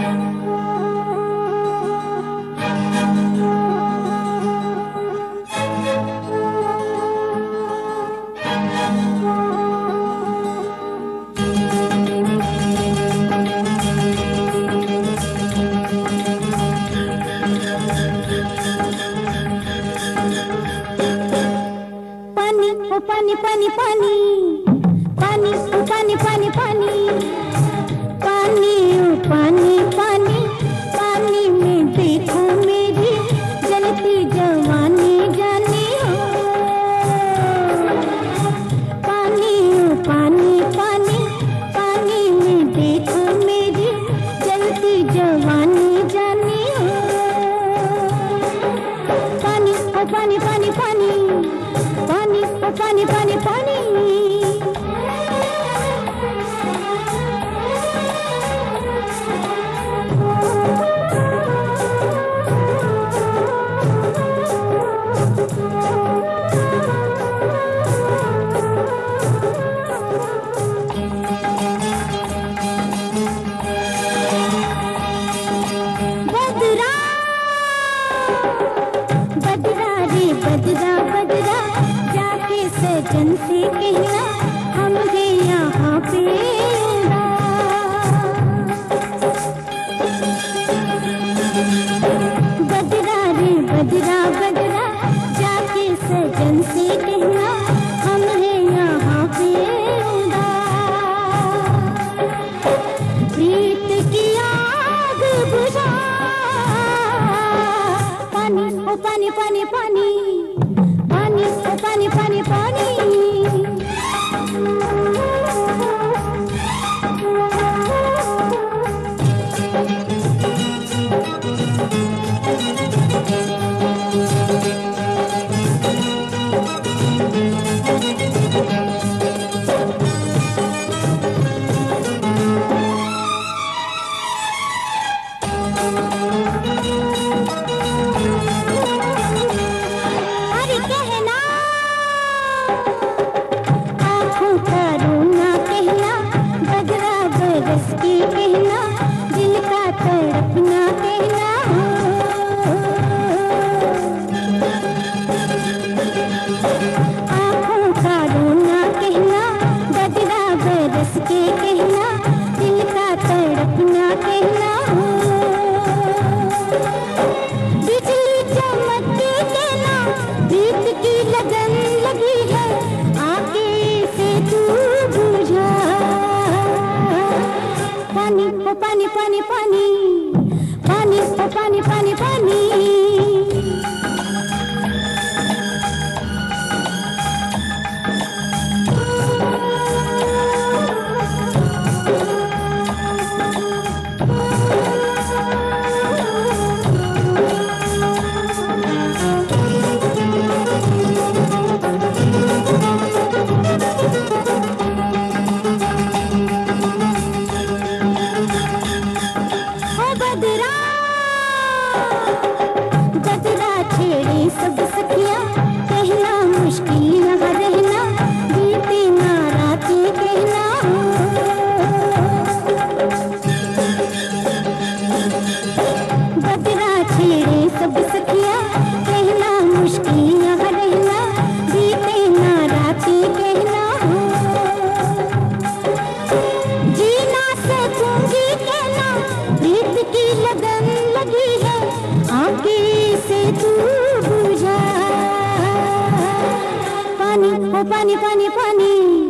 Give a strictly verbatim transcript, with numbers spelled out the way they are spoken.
पानी पानी पानी पानी ओ पानी पानी पानी पानी ओ पानी पानी पानी में देखो मेरी जलती जवानी जानी हो। पानी ओ पानी पानी पानी में देखो मेरी जलती जवानी जानी हो। पानी ओ पानी पानी पानी पानी ओ पानी पानी पानी बदरा बदरा रे बदरा बदरा जाके सजन से कहना हम गे यहाँ पे उड़ा। बदरा रे बदरा बदरा जाके सजन से कहना हम गे यहाँ पे उड़ा। प्रीत की आग बुझा पानी ओ पानी पानी पानी पानी ओ पानी पानी पानी अरे कहना आँखों का रोना कहना बदरा बरस के कहना दिल का तड़पना कहना। आँखों का रोना कहना बदरा बरस के कहना दिल का तड़पना कहना। बिजली चमकती कहना प्रीत की लगन लगी है आके से तू बुझा। पानी ओ पानी पानी पानी पानी ओ पानी पानी पानी बदरा बदरा छेड़े सब सखिया कहना मुश्किल यहाँ रहना बीते ना रातें कहना। बदरा छेड़े सब सखिया कहना मुश्किल यहाँ रहना बीते ना रातें कहना। जी ना सकूंगी कहना प्रीत की लगन लगी है आगे से तू बुझा। पानी ओ पानी पानी पानी